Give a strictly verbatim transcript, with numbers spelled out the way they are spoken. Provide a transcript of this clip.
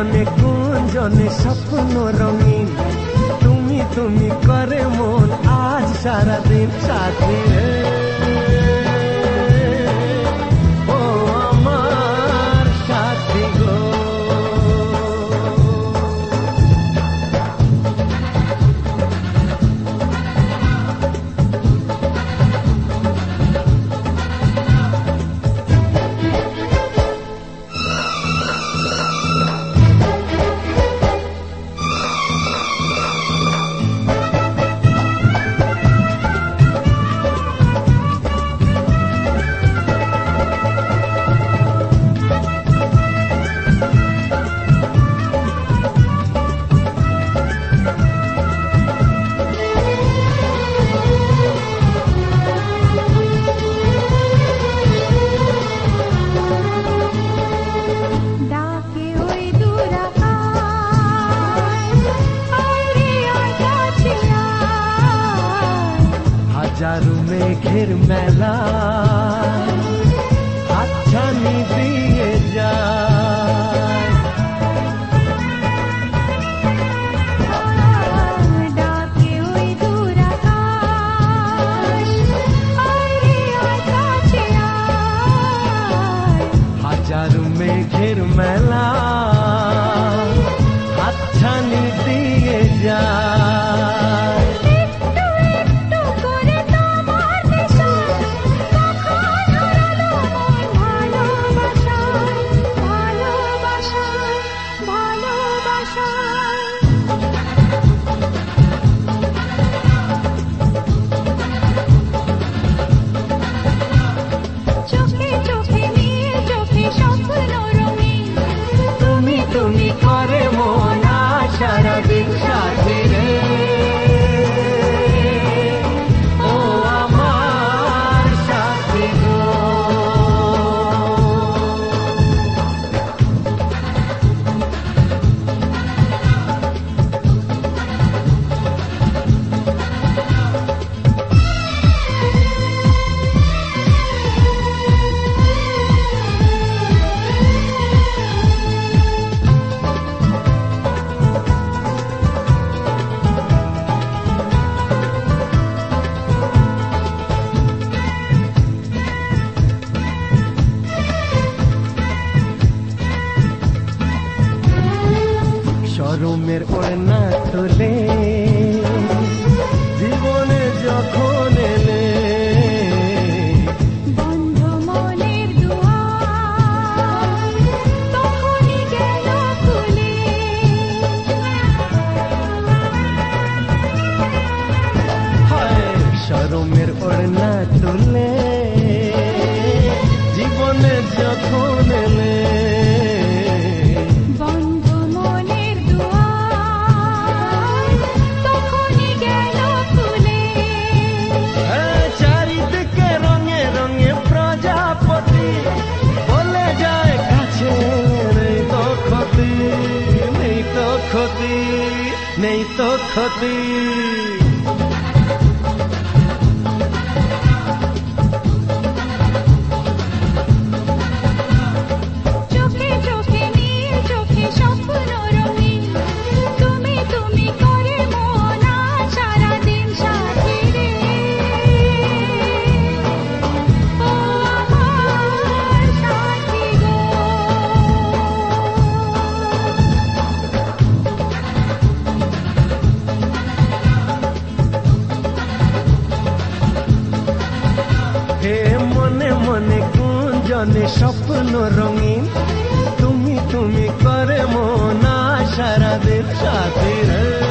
মনে গুঞ্জনে স্বপ্ন রঙিন, তুমি তুমি করে মন আজ সারাদিন সাথী রে। ও আমার সাথী গো, হাজারো মেঘের মেলা হাতছানি দিয়ে যায়। ডাকে ওই দূর আকাশ, আয় রে আয় কাছে আয়। হাজারো মেঘের মেলা হাতছানি দিয়ে যায়। তুমি করে মন সারাদিন সাথী রে। ও আমার সাথী গো, শরমের ওড়না তোলে জীবনে যখন এলে, বন্ধ মনের দুয়ার তখনই গেল খুলে। হায় শরমের ওড়না তোলে জীবনে যখন এলে, ক্ষতি নেই তো ক্ষতি। চোখে চোখে নীল চোখে স্বপ্ন রঙিন, তুমি তুমি করে মন সারাদিন সাথী রে। ও আমার সাথী গো, হে মনে মনে গুঞ্জনে স্বপ্ন রঙিন, তুমি তুমি করে মন সারাদিন সাথী রে।